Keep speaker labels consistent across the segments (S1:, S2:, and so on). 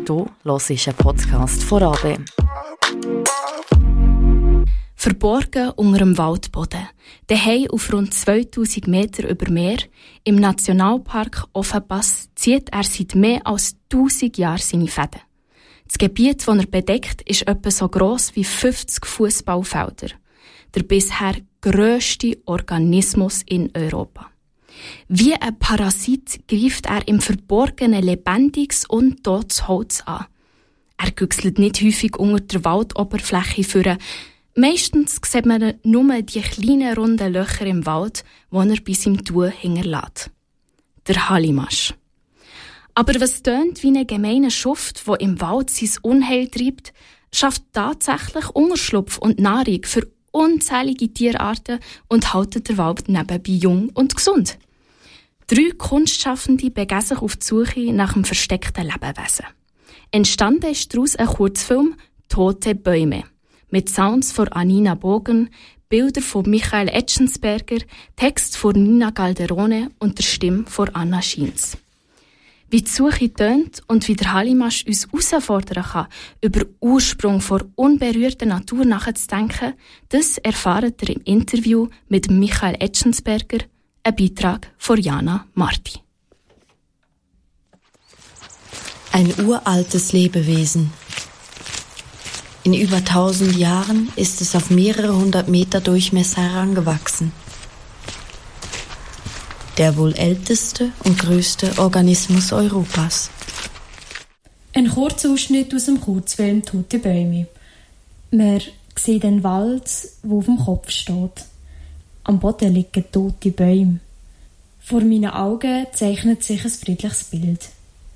S1: Du hörst einen Podcast von AB. Verborgen unter dem Waldboden, daheim auf rund 2000 Meter über Meer, im Nationalpark Offenpass zieht er seit mehr als 1000 Jahren seine Fäden. Das Gebiet, das er bedeckt, ist etwa so gross wie 50 Fußballfelder. Der bisher grösste Organismus in Europa. Wie ein Parasit greift er im Verborgenen lebendiges und totes Holz an. Er güchselt nicht häufig unter der Waldoberfläche führen. Meistens sieht man nur die kleinen runden Löcher im Wald, die er bei seinem Tun hinterlässt. Der Hallimasch. Aber was tönt wie ein gemeiner Schuft, der im Wald sein Unheil treibt, schafft tatsächlich Unterschlupf und Nahrung für unzählige Tierarten und hält den Wald nebenbei jung und gesund. 3 Kunstschaffende begeben sich auf die Suche nach einem versteckten Lebewesen. Entstanden ist daraus ein Kurzfilm «Tote Bäume» mit Sounds von Anina Bogen, Bilder von Michael Etschensberger, Text von Nina Galderone und der Stimme von Anna Schiens. Wie die Suche tönt und wie der Hallimasch uns herausfordern kann, über den Ursprung der unberührten Natur nachzudenken, das erfahrt ihr im Interview mit Michael Etschensberger, ein Beitrag von Jana Marti.
S2: Ein uraltes Lebewesen. In über 1000 Jahren ist es auf mehrere 100 Meter Durchmesser herangewachsen. Der wohl älteste und größte Organismus Europas.
S3: Ein kurzer Ausschnitt aus dem Kurzfilm «Tote Bäume». Man sieht einen Wald, der auf dem Kopf steht. Am Boden liegen tote Bäume. Vor meinen Augen zeichnet sich ein friedliches Bild.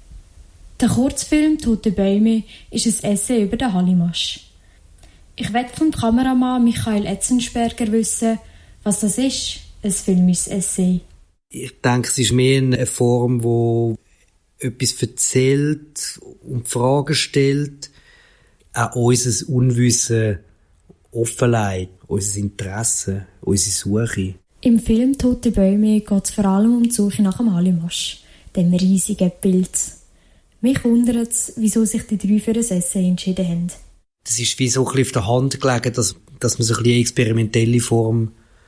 S3: Der Kurzfilm «Tote Bäume» ist ein Essay über den Hallimasch. Ich möchte vom Kameramann Michael Etschensberger wissen, was das ist, ein filmisches Essay.
S4: Ich denke, es ist mehr eine Form, wo etwas erzählt und Fragen stellt, auch unser Unwissen offenlegt, unser Interesse, unsere Suche.
S3: Im Film «Tote Bäume» geht es vor allem um die Suche nach dem Hallimasch, dem riesigen Pilz. Mich wundert es, wieso sich die 3 für ein Essay entschieden haben.
S4: Das ist wie so ein bisschen auf der Hand gelegen, dass man so ein bisschen eine experimentelle Form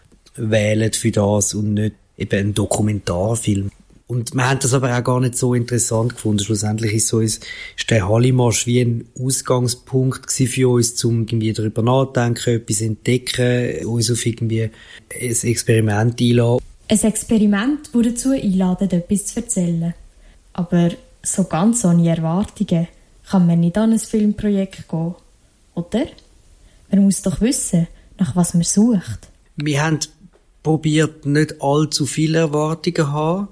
S4: wählt für das und nicht eben einen Dokumentarfilm. Und wir haben das aber auch gar nicht so interessant gefunden. Schlussendlich ist der Hallimasch wie ein Ausgangspunkt für uns, um irgendwie darüber nachzudenken, etwas entdecken, uns auf irgendwie ein Experiment einladen.
S3: Ein Experiment, das dazu einladet, etwas zu erzählen. Aber so ganz ohne Erwartungen kann man nicht an ein Filmprojekt gehen, oder? Man muss doch wissen, nach was man sucht.
S4: Wir haben probiert, nicht allzu viele Erwartungen zu haben,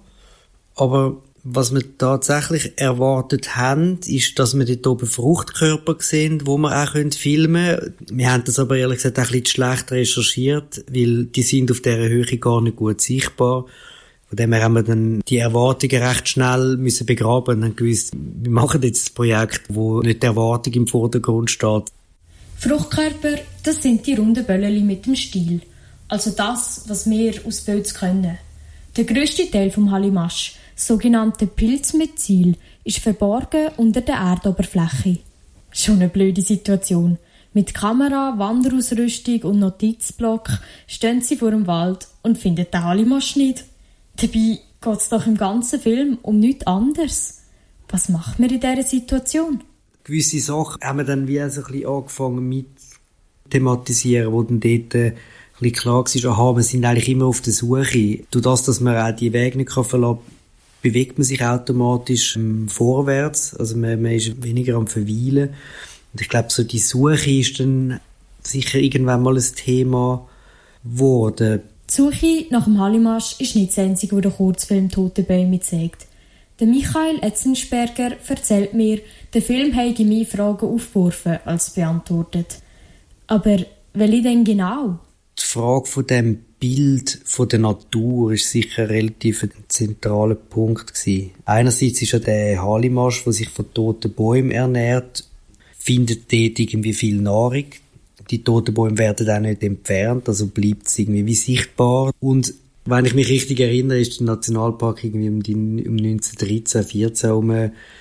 S4: aber was wir tatsächlich erwartet haben, ist, dass wir dort oben Fruchtkörper sehen, die wir auch filmen können. Wir haben das aber ehrlich gesagt auch ein bisschen schlecht recherchiert, weil die sind auf dieser Höhe gar nicht gut sichtbar. Von dem her haben wir dann die Erwartungen recht schnell müssen begraben und haben gewusst, wir machen jetzt ein Projekt, wo nicht die Erwartung im Vordergrund steht.
S3: Fruchtkörper, das sind die runden Bölleli mit dem Stiel. Also das, was wir aus Pilz können. Der grösste Teil vom Hallimasch, das sogenannte Pilzmyzel, ist verborgen unter der Erdoberfläche. Schon eine blöde Situation. Mit Kamera, Wanderausrüstung und Notizblock stehen sie vor dem Wald und finden den Hallimasch nicht. Dabei geht es doch im ganzen Film um nichts anderes. Was macht man in dieser Situation?
S4: Gewisse Sachen haben wir dann wie so ein bisschen angefangen mit thematisieren, wo dann dort ein bisschen klar war, aha, wir sind eigentlich immer auf der Suche. Durch das, dass man auch die Wege nicht verlassen kann, bewegt man sich automatisch vorwärts. Also man ist weniger am Verweilen. Und ich glaube, so die Suche ist dann sicher irgendwann mal ein Thema geworden.
S3: Die Suche nach dem Hallimasch ist nicht das Einzige, was der Kurzfilm «Tote Bäume» zeigt. Der Michael Etschensberger erzählt mir, der Film habe mehr Fragen aufgeworfen als beantwortet. Aber welche denn genau?
S4: Die Frage von dem Bild von der Natur ist sicher relativ ein zentraler Punkt gewesen. Einerseits ist ja der Hallimasch, der sich von toten Bäumen ernährt, findet dort irgendwie viel Nahrung. Die toten Bäume werden auch nicht entfernt, also bleibt es irgendwie wie sichtbar. Und wenn ich mich richtig erinnere, ist der Nationalpark irgendwie um 1913, 14 herum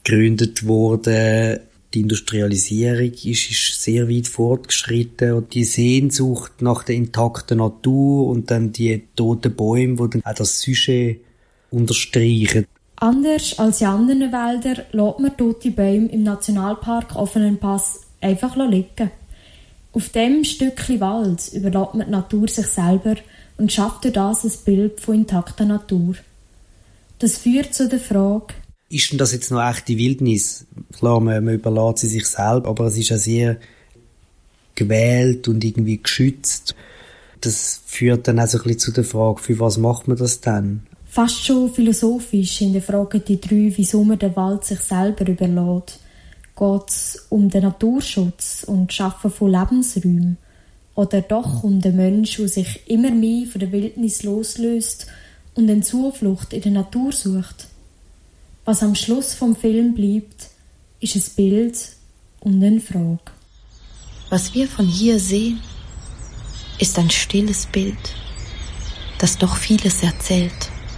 S4: gegründet worden. Die Industrialisierung ist sehr weit fortgeschritten und die Sehnsucht nach der intakten Natur und dann die toten Bäume, die dann auch das Sujet unterstreichen.
S3: Anders als in anderen Wäldern lässt man tote Bäume im Nationalpark Offenen Pass einfach liegen. Auf diesem Stückchen Wald überlässt man die Natur sich selber und schafft durch das ein Bild von intakter Natur. Das führt zu der Frage:
S4: Ist denn das jetzt noch echte Wildnis? Klar, man überlässt sie sich selbst, aber es ist auch sehr gewählt und irgendwie geschützt. Das führt dann auch so ein bisschen zu der Frage, für was macht man das dann?
S3: Fast schon philosophisch hinterfragen die drei, wieso man den Wald sich selber überlässt. Geht es um den Naturschutz und das Schaffen von Lebensräumen? Oder doch um den Menschen, der sich immer mehr von der Wildnis loslöst und eine Zuflucht in der Natur sucht? Was am Schluss vom Film bleibt, ist ein Bild und eine Frage.
S2: Was wir von hier sehen, ist ein stilles Bild, das doch vieles erzählt.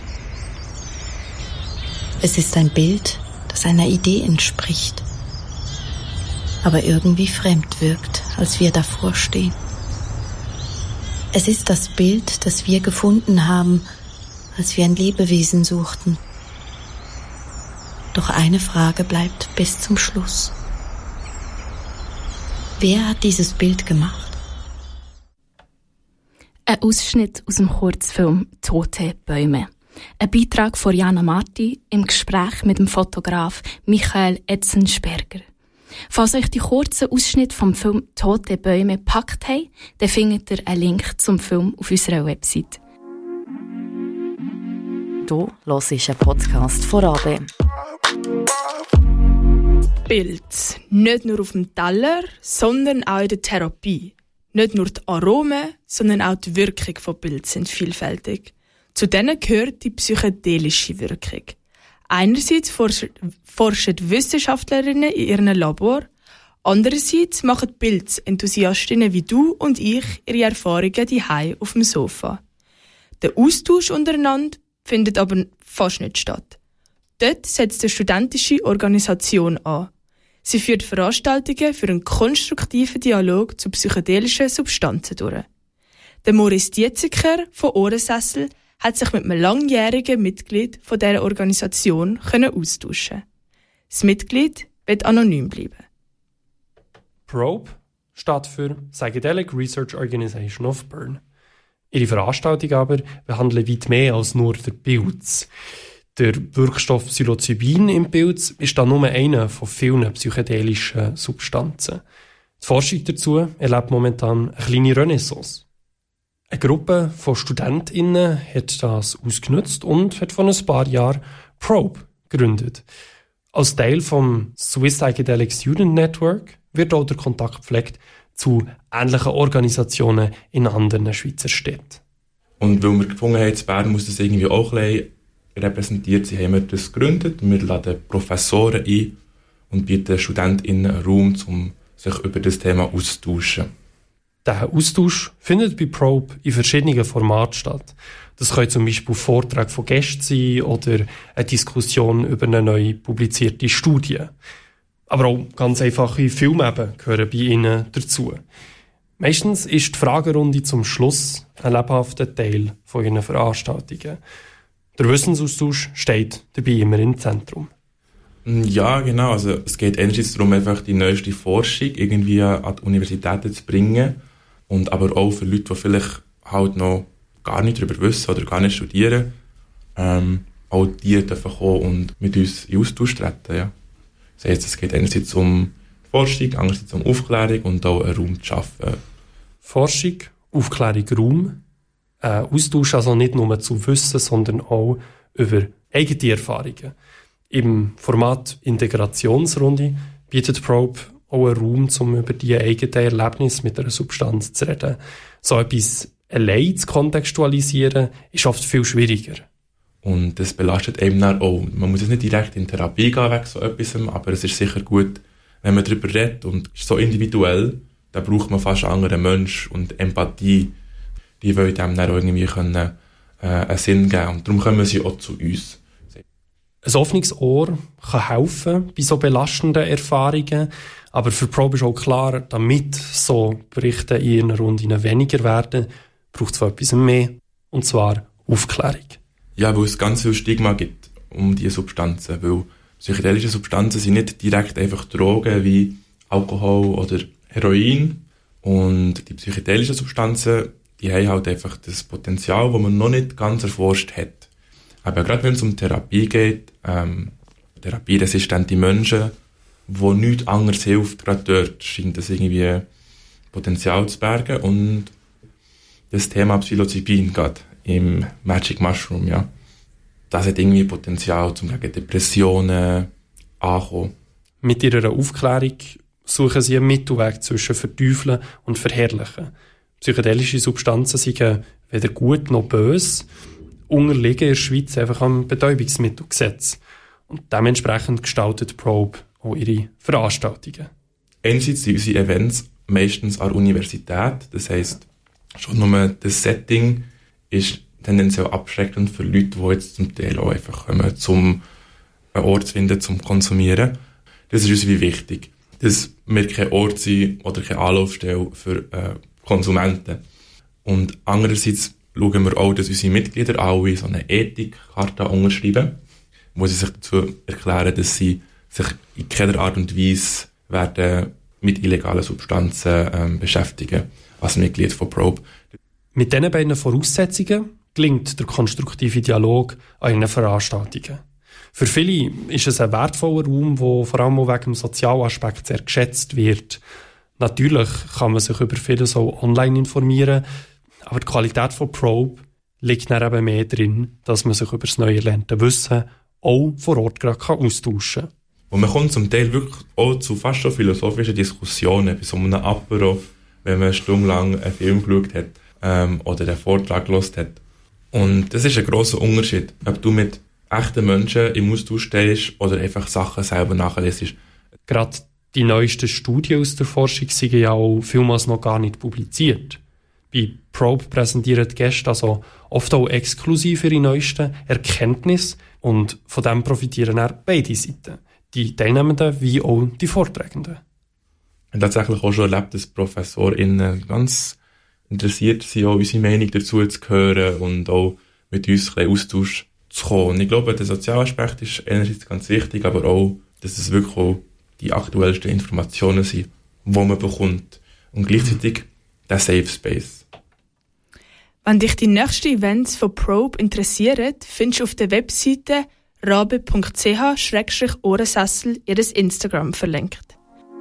S2: Es ist ein Bild, das einer Idee entspricht, aber irgendwie fremd wirkt, als wir davor stehen. Es ist das Bild, das wir gefunden haben, als wir ein Lebewesen suchten. Doch eine Frage bleibt bis zum Schluss. Wer hat dieses Bild gemacht?
S1: Ein Ausschnitt aus dem Kurzfilm «Tote Bäume». Ein Beitrag von Jana Marti im Gespräch mit dem Fotograf Michael Etzensperger. Falls euch die kurzen Ausschnitte vom Film «Tote Bäume» gepackt haben, dann findet ihr einen Link zum Film auf unserer Website.
S5: Du hörst einen Podcast von AB.
S6: Bild. Nicht nur auf dem Teller, sondern auch in der Therapie. Nicht nur die Aromen, sondern auch die Wirkung von Bild sind vielfältig. Zu denen gehört die psychedelische Wirkung. Einerseits forschen Wissenschaftlerinnen in ihrem Labor, andererseits machen Bildenthusiastinnen wie du und ich ihre Erfahrungen daheim auf dem Sofa. Der Austausch untereinander findet aber fast nicht statt. Dort setzt eine studentische Organisation an. Sie führt Veranstaltungen für einen konstruktiven Dialog zu psychedelischen Substanzen durch. Der Maurice Dietziker von Ohrensessel hat sich mit einem langjährigen Mitglied von dieser Organisation austauschen. Das Mitglied wird anonym bleiben.
S7: PROBE steht für Psychedelic Research Organization of Bern. Ihre Veranstaltungen aber behandeln weit mehr als nur den Pilz. Der Wirkstoff Psilocybin im Pilz ist dann nur einer von vielen psychedelischen Substanzen. Die Forschung dazu erlebt momentan eine kleine Renaissance. Eine Gruppe von StudentInnen hat das ausgenutzt und hat vor ein paar Jahren PROBE gegründet. Als Teil vom Swiss Psychedelic Student Network wird auch der Kontakt gepflegt zu ähnlichen Organisationen in anderen Schweizer Städten.
S8: Und weil wir gefunden haben, in Bern muss das irgendwie auch ein bisschen repräsentiert sein, haben wir das gegründet. Wir laden Professoren ein und bieten StudentInnen einen Raum, um sich über das Thema auszutauschen.
S7: Der Austausch findet bei PROBE in verschiedenen Formaten statt. Das können zum Beispiel Vorträge von Gästen sein oder eine Diskussion über eine neu publizierte Studie. Aber auch ganz einfache Filme gehören bei ihnen dazu. Meistens ist die Fragerunde zum Schluss ein lebhafter Teil von ihren Veranstaltungen. Der Wissensaustausch steht dabei immer im Zentrum.
S8: Ja, genau. Also, es geht einerseits darum, einfach die neueste Forschung irgendwie an die Universitäten zu bringen. Und aber auch für Leute, die vielleicht halt noch gar nicht darüber wissen oder gar nicht studieren, auch die dürfen kommen und mit uns in Austausch treten. Ja. Das heisst, es geht einerseits um Forschung, andererseits um Aufklärung und auch einen Raum zu schaffen.
S7: Forschung, Aufklärung, Raum. Austausch also nicht nur zu Wissen, sondern auch über eigene Erfahrungen. Im Format Integrationsrunde bietet PROBE auch einen Raum, um über die eigenen Erlebnisse mit einer Substanz zu reden. So etwas allein zu kontextualisieren, ist oft viel schwieriger.
S8: Und das belastet eben auch. Man muss jetzt nicht direkt in Therapie gehen wegen so etwas, aber es ist sicher gut, wenn man darüber redet und ist so individuell, da braucht man fast einen anderen Menschen und Empathie, die wollen dem dann auch irgendwie einen Sinn geben. Und darum kommen sie auch zu uns.
S7: Ein offenes Ohr kann helfen bei so belastenden Erfahrungen, aber für Probe ist auch klar, damit so Berichte in ihren Runden weniger werden, braucht es etwas mehr, und zwar Aufklärung.
S8: Ja, weil es ganz viel Stigma gibt um diese Substanzen, weil psychedelische Substanzen sind nicht direkt einfach Drogen wie Alkohol oder Heroin, und die psychedelischen Substanzen, die haben halt einfach das Potenzial, das man noch nicht ganz erforscht hat. Aber gerade wenn es um Therapie geht, therapieresistente Menschen, wo nichts anderes hilft, gerade dort scheint das irgendwie Potenzial zu bergen. Und das Thema Psilocybin gerade im Magic Mushroom, ja, das hat irgendwie Potenzial, um gegen Depressionen anzukommen.
S7: Mit ihrer Aufklärung suchen sie einen Mittelweg zwischen Verteufeln und Verherrlichen. Psychedelische Substanzen sind weder gut noch böse, unterliegen in der Schweiz einfach am Betäubungsmittelgesetz. Und dementsprechend gestaltet Probe auch ihre Veranstaltungen.
S8: Einerseits sind unsere Events meistens an der Universität, das heisst, schon nur das Setting ist tendenziell abschreckend für Leute, die jetzt zum Teil auch einfach kommen, um einen Ort zu finden, zum Konsumieren. Das ist uns wie wichtig, dass wir kein Ort sind oder keine Anlaufstelle für Konsumenten. Und andererseits schauen wir auch, dass unsere Mitglieder alle so eine Ethikkarte unterschreiben, wo sie sich dazu erklären, dass sie sich in keiner Art und Weise werden mit illegalen Substanzen beschäftigen als Mitglied von Probe.
S7: Mit diesen beiden Voraussetzungen gelingt der konstruktive Dialog an ihren Veranstaltungen. Für viele ist es ein wertvoller Raum, der vor allem auch wegen dem Sozialaspekt sehr geschätzt wird. Natürlich kann man sich über vieles auch online informieren, aber die Qualität von Probe liegt dann eben mehr drin, dass man sich über das neu erlernte Wissen auch vor Ort gerade austauschen kann.
S8: Und man kommt zum Teil wirklich auch zu fast so philosophischen Diskussionen, bei so einem Apero, wenn man stundenlang einen Film geschaut hat oder einen Vortrag gehört hat. Und das ist ein grosser Unterschied, ob du mit echten Menschen im Austausch stehst oder einfach Sachen selber nachlesest.
S7: Gerade die neuesten Studien aus der Forschung sind ja auch vielmals noch gar nicht publiziert. Bei Probe präsentieren die Gäste also oft auch exklusiv ihre neuesten Erkenntnisse und von dem profitieren auch beide Seiten, die Teilnehmenden wie auch die Vortragenden.
S8: Ich habe tatsächlich auch schon erlebt, dass ProfessorInnen ganz interessiert sind, auch unsere Meinung dazu zu hören und auch mit uns ein bisschen Austausch zu kommen. Und ich glaube, der soziale Aspekt ist einerseits ganz wichtig, aber auch, dass es wirklich auch die aktuellsten Informationen sind, die man bekommt. Und gleichzeitig der Safe Space.
S6: Wenn dich die nächsten Events von Probe interessieren, findest du auf der Webseite rabe.ch/ohrensessel ihr Instagram verlinkt.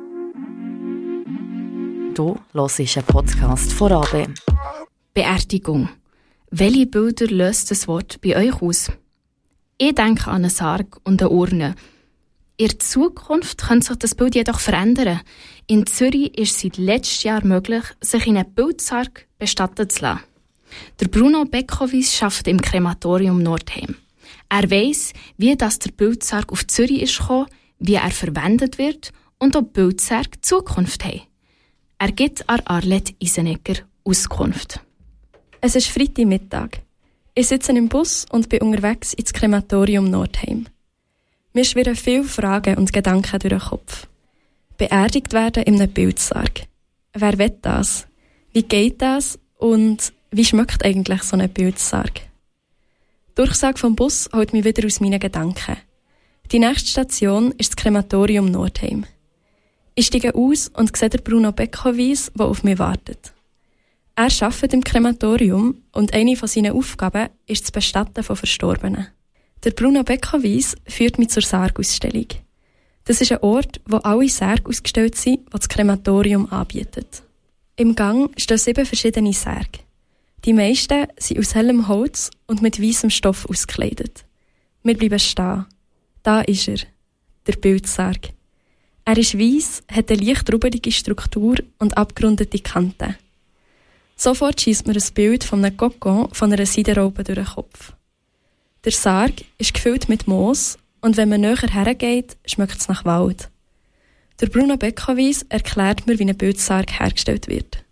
S5: Du hörst einen Podcast von Rabe.
S1: Beerdigung. Welche Bilder löst das Wort bei euch aus? Ich denke an einen Sarg und eine Urne. In der Zukunft könnte sich das Bild jedoch verändern. In Zürich ist es seit letztem Jahr möglich, sich in einen Bildsarg bestatten zu lassen. Der Bruno Beckowitz arbeitet im Krematorium Nordheim. Er weiss, wie der Bildsarg auf Zürich ist gekommen, wie er verwendet wird und ob Bildsärge Zukunft haben. Er gibt an Arlette Isenegger Auskunft.
S9: Es ist Freitagmittag. Ich sitze im Bus und bin unterwegs ins Krematorium Nordheim. Mir schwirren viele Fragen und Gedanken durch den Kopf. Beerdigt werden in einem Bildsarg. Wer will das? Wie geht das? Und wie schmeckt eigentlich so ein Bildsarg? Die Durchsage vom Bus holt mich wieder aus meinen Gedanken. Die nächste Station ist das Krematorium Nordheim. Ich steige aus und sehe den Bruno Beckowitz, der auf mich wartet. Er arbeitet im Krematorium und eine von seinen Aufgaben ist das Bestatten von Verstorbenen. Der Bruno Beckowitz führt mich zur Sargausstellung. Das ist ein Ort, wo alle Särge ausgestellt sind, die das Krematorium anbietet. Im Gang stehen 7 verschiedene Särge. Die meisten sind aus hellem Holz und mit weissem Stoff ausgekleidet. Wir bleiben stehen. Da ist er, der Bildsarg. Er ist weiss, hat eine leicht rubbelige Struktur und abgerundete Kanten. Sofort schiesst mir ein Bild von einem Kokon von einer Seidenraupe durch den Kopf. Der Sarg ist gefüllt mit Moos und wenn man näher hergeht, schmeckt es nach Wald. Der Bruno Beckowitz erklärt mir, wie ein Bildsarg hergestellt wird.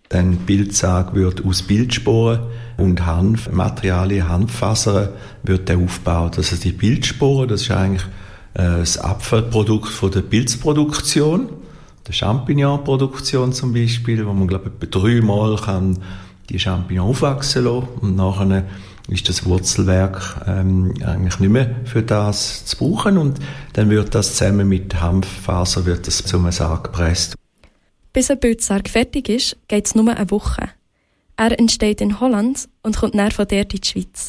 S10: Ein Bildsarg wird aus Bildsporen und Hanfmaterialien, Hanffasern, wird der aufgebaut. Also die Bildsporen, das ist eigentlich das Abfallprodukt von der Pilzproduktion, der Champignonproduktion zum Beispiel, wo man, glaube ich, etwa 3-mal kann die Champignons aufwachsen lassen und nachher ist das Wurzelwerk eigentlich nicht mehr für das zu brauchen und dann wird das zusammen mit Hanffaser wird das zum Sarg gepresst.
S9: Bis ein Bildsarg fertig ist, geht es nur eine Woche. Er entsteht in Holland und kommt dann von dort in die Schweiz.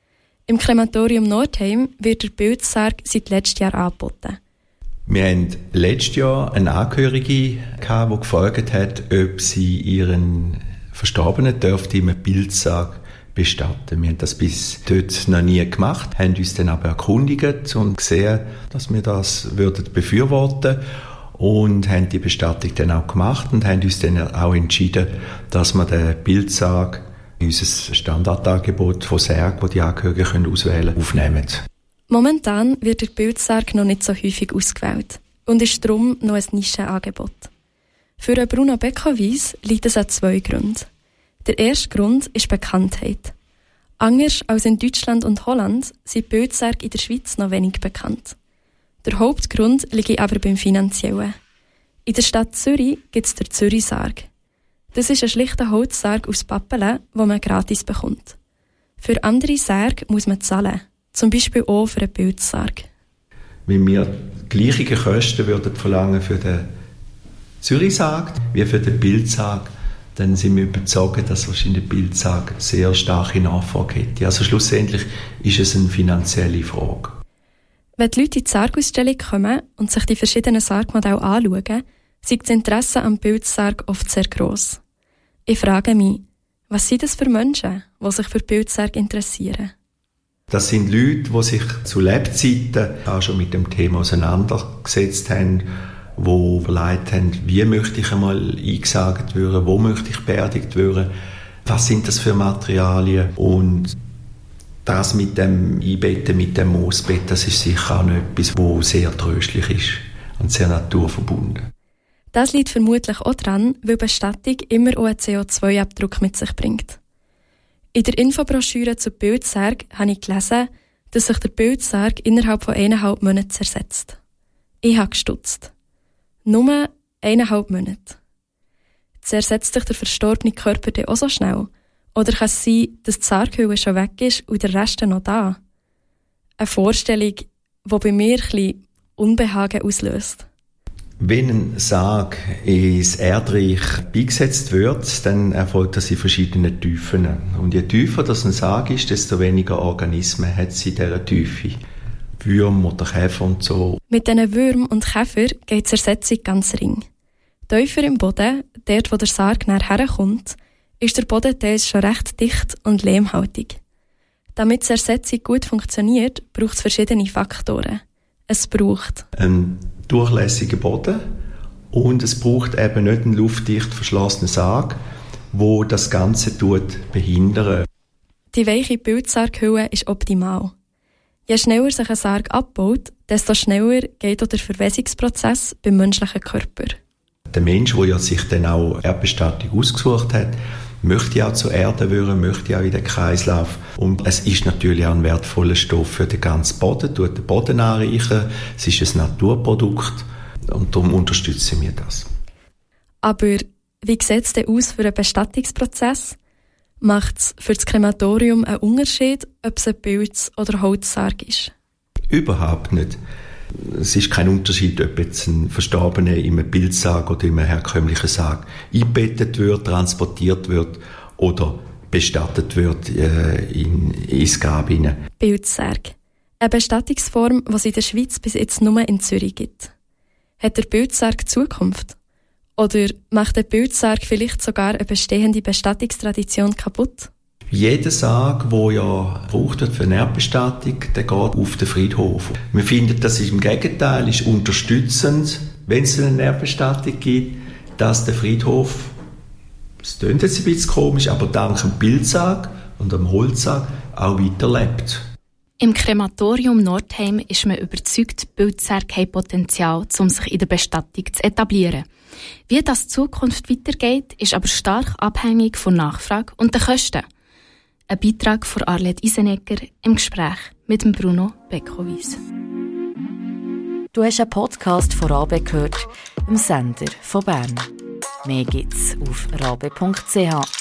S9: Im Krematorium Nordheim wird der Bildsarg seit letztem Jahr angeboten.
S10: Wir hatten letztes Jahr eine Angehörige, die gefragt hat, ob sie ihren Verstorbenen dürfte im Bildsarg bestatten. Wir haben das bis dort noch nie gemacht, haben uns dann aber erkundigt und gesehen, dass wir das befürworten würden. Und haben die Bestattung dann auch gemacht und haben uns dann auch entschieden, dass wir den Bildsarg in unser Standardangebot von Särgen, das die Angehörigen auswählen können, aufnehmen.
S9: Momentan wird der Bildsarg noch nicht so häufig ausgewählt und ist darum noch ein Nischenangebot. Für Bruno Beckowies liegt es an 2 Gründen. Der erste Grund ist Bekanntheit. Anders als in Deutschland und Holland sind Bildsärge in der Schweiz noch wenig bekannt. Der Hauptgrund liegt aber beim Finanziellen. In der Stadt Zürich gibt es den Zürich-Sarg. Das ist ein schlichter Holzsarg aus Pappelen, den man gratis bekommt. Für andere Särge muss man zahlen, zum Beispiel auch für einen Bildsarg.
S10: Wenn wir gleiche Kosten würden verlangen für den Zürich-Sarg wie für den Bildsarg, dann sind wir überzeugt, dass wahrscheinlich der Bildsarg sehr starke Nachfrage hätte. Also schlussendlich ist es eine finanzielle Frage.
S9: Wenn die Leute in die Sargausstellung kommen und sich die verschiedenen Sargmodelle anschauen, ist das Interesse am Bildsarg oft sehr gross. Ich frage mich, was sind das für Menschen, die sich für Bildsarg interessieren?
S10: Das sind Leute, die sich zu Lebzeiten auch schon mit dem Thema auseinandergesetzt haben, die überlegt haben, wie möchte ich einmal eingesargt werden, wo möchte ich beerdigt werden, was sind das für Materialien und das mit dem Einbetten, mit dem Moosbett, das ist sicher auch noch etwas, das sehr tröstlich ist und sehr naturverbunden.
S9: Das liegt vermutlich auch daran, weil Bestattung immer auch einen CO2-Abdruck mit sich bringt. In der Infobroschüre zu Bildsarg habe ich gelesen, dass sich der Bildsarg innerhalb von 1,5 Monaten zersetzt. Ich habe gestutzt. Nur 1,5 Monate. Zersetzt sich der verstorbene Körper dann auch so schnell? Oder kann es sein, dass die Sarghülle schon weg ist und der Rest noch da? Eine Vorstellung, die bei mir ein bisschen Unbehagen auslöst.
S10: Wenn ein Sarg ins Erdreich beigesetzt wird, dann erfolgt das in verschiedenen Tiefen. Und je tiefer das ein Sarg ist, desto weniger Organismen hat es in dieser Tiefe. Würmer oder Käfer und so.
S9: Mit diesen Würmern und Käfer geht die Zersetzung ganz ring. Tiefer im Boden, dort wo der Sarg nachher herkommt, ist der Boden teils schon recht dicht und lehmhaltig. Damit die Zersetzung gut funktioniert, braucht es verschiedene Faktoren. Es braucht
S10: einen durchlässigen Boden und es braucht eben nicht einen luftdicht verschlossenen Sarg, wo das Ganze behindert.
S9: Die weiche Bildsarghülle ist optimal. Je schneller sich ein Sarg abbaut, desto schneller geht auch der Verwesungsprozess beim menschlichen Körper.
S10: Der Mensch, der ja sich dann auch Erdbestattung ausgesucht hat, möchte auch zur Erde werden, möchte auch in den Kreislauf. Und es ist natürlich auch ein wertvoller Stoff für den ganzen Boden, tut den Boden anreichern. Es ist ein Naturprodukt und darum unterstützen wir das.
S9: Aber wie sieht es denn aus für einen Bestattungsprozess? Macht es für das Krematorium einen Unterschied, ob es ein Pilz- oder Holzsarg ist?
S10: Überhaupt nicht. Es ist kein Unterschied, ob jetzt ein Verstorbener in einem Bildsarg oder in einem herkömmlichen Sarg eingebettet wird, transportiert wird oder bestattet wird ins Grab hinein.
S9: Bildsarg. Eine Bestattungsform, die es in der Schweiz bis jetzt nur in Zürich gibt. Hat der Bildsarg Zukunft? Oder macht der Bildsarg vielleicht sogar eine bestehende Bestattungstradition kaputt?
S10: Jeder Sarg, der ja gebraucht wird für eine Erdbestattung, der geht auf den Friedhof. Wir finden, das ist im Gegenteil, ist unterstützend, wenn es eine Erdbestattung gibt, dass der Friedhof, es klingt jetzt ein bisschen komisch, aber dank dem Bildsarg und dem Holzsarg auch weiterlebt.
S1: Im Krematorium Nordheim ist man überzeugt, Bildsarg hat Potenzial, um sich in der Bestattung zu etablieren. Wie das Zukunft weitergeht, ist aber stark abhängig von Nachfrage und den Kosten. Ein Beitrag von Arlette Isenegger im Gespräch mit dem Bruno Beckowitz.
S5: Du hast einen Podcast von RABE gehört, dem Sender von Bern. Mehr gibt's auf rabe.ch.